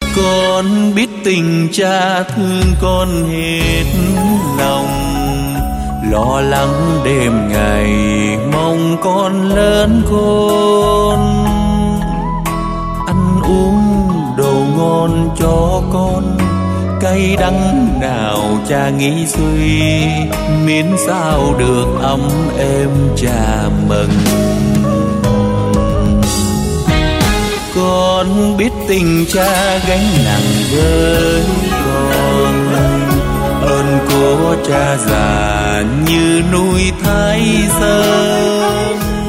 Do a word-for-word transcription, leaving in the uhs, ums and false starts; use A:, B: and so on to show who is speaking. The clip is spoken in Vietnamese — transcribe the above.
A: Con biết tình cha thương con hết lòng, lo lắng đêm ngày mong con lớn khôn. Ăn uống đồ ngon cho con, cay đắng nào cha nghĩ suy, miễn sao được ấm êm cha mừng. Con biết tình cha gánh nặng với con, ơn của cha già như núi Thái Sơn.